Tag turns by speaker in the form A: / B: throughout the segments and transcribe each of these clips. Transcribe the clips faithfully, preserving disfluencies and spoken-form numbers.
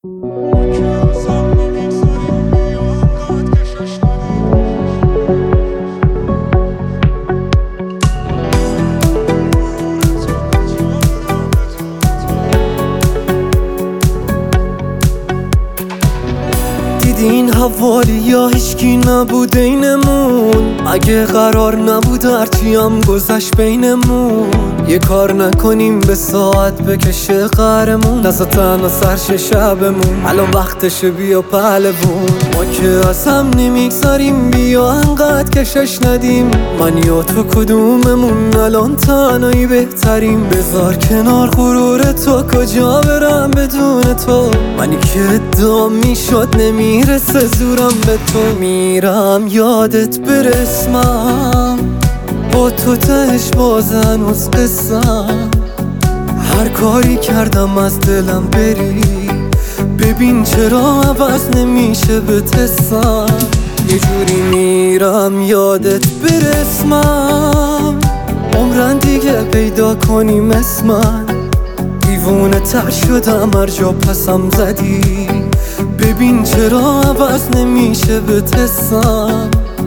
A: این حوالی یا هیچکی نبود اینمون، اگه قرار نبود هرچی هم گذشت بینمون. یه کار نکنیم به ساعت بکشه قهرمون، نزا تنها سرش شبمون، الان وقتشه بیا پهلوون. ما که از هم نمیگذاریم، بیا انقدر کشش ندیم. من یا تو کدوممون الان تنهایی بهتریم؟ بذار کنار غرور تو، کجا برم بدون تو؟ منی که ادعا میشد نمیرسه زورم به تو. میرم یادت برسمم، با تو تهش باز هنوز قسم. هر کاری کردم از دلم بری، ببین چرا عوض نمیشه به تسم. یه جوری میرم یادت برسمم، عمرن دیگه پیدا کنیم اسمن. دیوونه تر شدم هر جا پسم زدی، ببین چرا عوض نمیشه به تسم.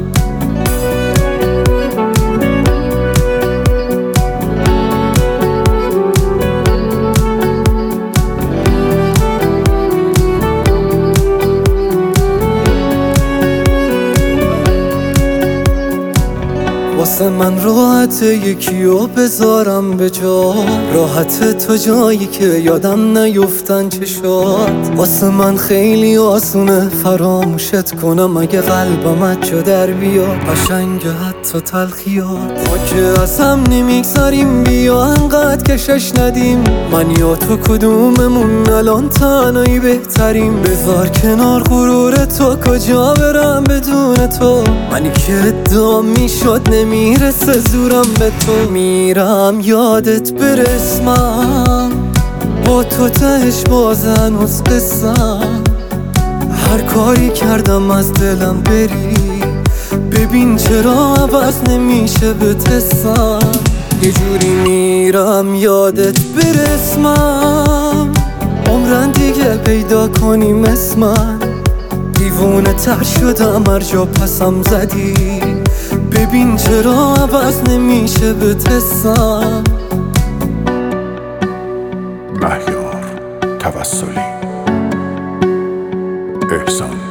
A: واسه من راحته یکیو بذارم به جا، راحت تو جایی که یادم نیفتن چشات. واسه من خیلی آسونه فراموشت کنم، اگه قلبم جا در بیاد قشنگه حتی تلخیات. ما که از هم نمیگذاریم، بیا انقدر کشش ندیم. من یا تو کدوممون الان تنهایی بهتریم؟ بذار کنار غرور تو، کجا برم بدون تو؟ منی که ادعا میشد نمیرسه زورم به تو. میرم یادت برسمم، با تو تهش باز هنوز قسم. هر کاری کردم از دلم بری، ببین چرا عوض نمیشه به تسم. یه جوری میرم یادت برسمم، عمرن دیگه پیدا کنیم اسمن. دیوونه تر شدم هر جا پسم زدی، ببین چرا عوض نمیشه به تسم.
B: مهیار توسلی، احسان